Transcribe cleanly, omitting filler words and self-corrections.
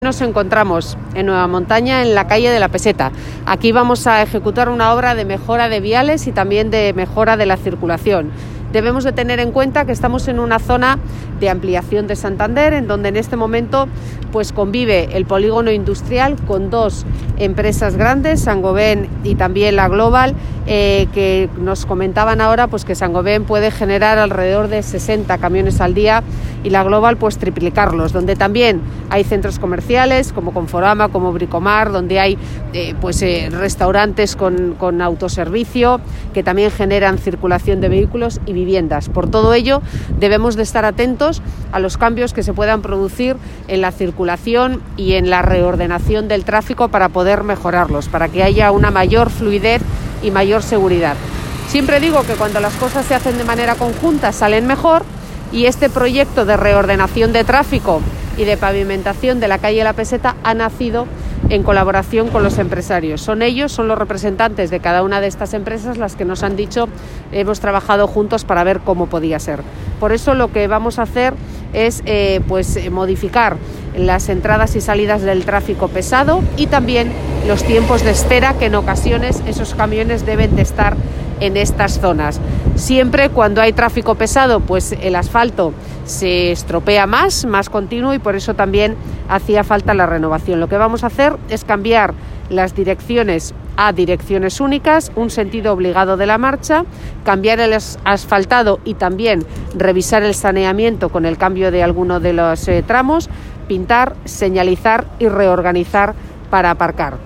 Nos encontramos en Nueva Montaña, en la calle de la Peseta. Aquí vamos a ejecutar una obra de mejora de viales y también de mejora de la circulación. Debemos de tener en cuenta que estamos en una zona de ampliación de Santander, en donde en este momento pues convive el polígono industrial con dos empresas grandes, Saint-Gobain y también la Global, que nos comentaban ahora pues que Saint-Gobain puede generar alrededor de 60 camiones al día y la Global pues triplicarlos, donde también hay centros comerciales como Conforama, como Bricomar, donde hay restaurantes con autoservicio que también generan circulación de vehículos y viviendas. Por todo ello, debemos de estar atentos a los cambios que se puedan producir en la circulación y en la reordenación del tráfico para poder mejorarlos, para que haya una mayor fluidez y mayor seguridad. Siempre digo que cuando las cosas se hacen de manera conjunta salen mejor, y este proyecto de reordenación de tráfico y de pavimentación de la calle La Peseta ha nacido en colaboración con los empresarios. Son los representantes de cada una de estas empresas las que nos han dicho, hemos trabajado juntos para ver cómo podía ser. Por eso lo que vamos a hacer es modificar las entradas y salidas del tráfico pesado y también los tiempos de espera, que en ocasiones esos camiones deben de estar en estas zonas. Siempre cuando hay tráfico pesado, pues el asfalto se estropea más continuo, y por eso también hacía falta la renovación. Lo que vamos a hacer es cambiar las direcciones a direcciones únicas, un sentido obligado de la marcha, cambiar el asfaltado y también revisar el saneamiento con el cambio de alguno de los tramos, pintar, señalizar y reorganizar para aparcar.